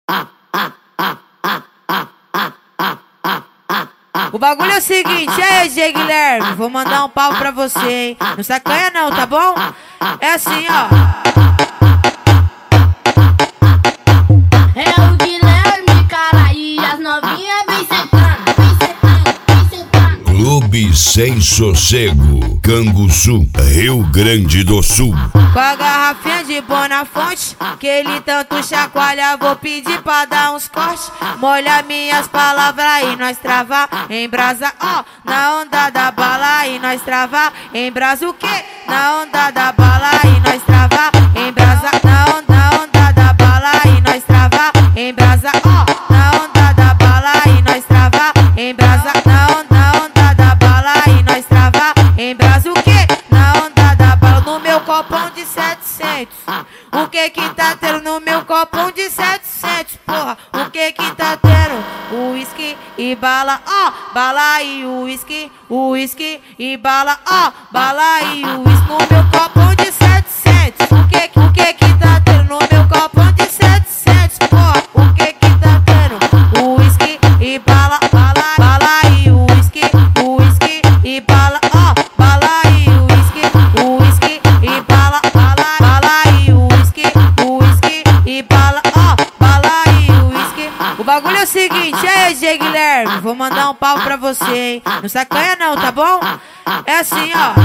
O bagulho é o seguinte, aí, DJ Guilherme, vou mandar um papo pra você, hein? Não sacanha não, tá bom? É assim, ó. É o Guilherme, cara, e as novinhas vem sentando, vem sentando, vem sentando. Clube Sem Sossego, Canguçu, Rio Grande do Sul. Com a garrafinha de Bonafonte, que ele tanto chacoalha, vou pedir pra dar uns cortes. Molha minhas palavras e nós travar em brasa, ó. Na onda da bala e nós travar em brasa o quê? Na onda da bala e nós travar em brasa. Na onda da bala e nós travar em brasa, ó. Na onda da bala e nós travar em brasa. Na onda da bala e nós travar em brasa o quê? Na onda da bala no meu copão de 700. O que que tá tendo no meu copão de 700, porra? O que que tá tendo? Uísque e bala, ó. Bala e uísque e bala, ó. Bala e uísque no meu copão de 700. O que que tá tendo no meu copão de 700, porra? O que que tá tendo? Uísque e bala, bala e uísque e bala, ó. Bala e uísque e bala, bala e uísque e bala, ó. Bala e uísque. O bagulho é o seguinte, aí, DJ Guilherme, vou mandar um papo pra você, hein? Não sacanha não, tá bom? É assim, ó.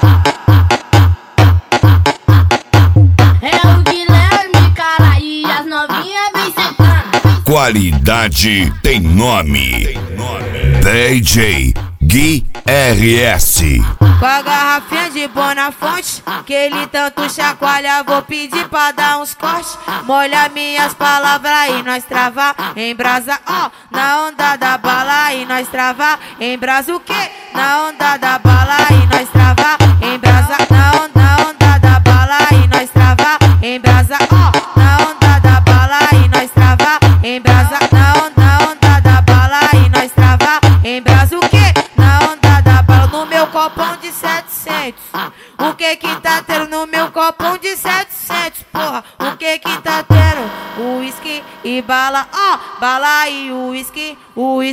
É o Guilherme, cara, e as novinhas vem sentando. Qualidade tem nome. DJ Gui RS. Com a garrafinha de Bonafonte, que ele tanto chacoalha, vou pedir pra dar uns cortes. Molha minhas palavras e nós travar em brasa, ó. Na onda da bala e nós travar em brasa o quê? Na onda da bala e nós travar em brasa. Na onda da bala e nós travar em brasa, ó. Na onda da bala e nós travar em brasa. Na onda da bala e nós travar em brasa o quê? Na onda da bala no meu copão de 700. O que que tá tendo no meu copão de 700, porra? O que que tá tendo? Uísque e bala, ó. Bala e uísque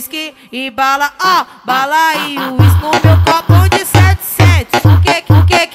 e bala, ó. Bala e uísque no meu copão de 700. O que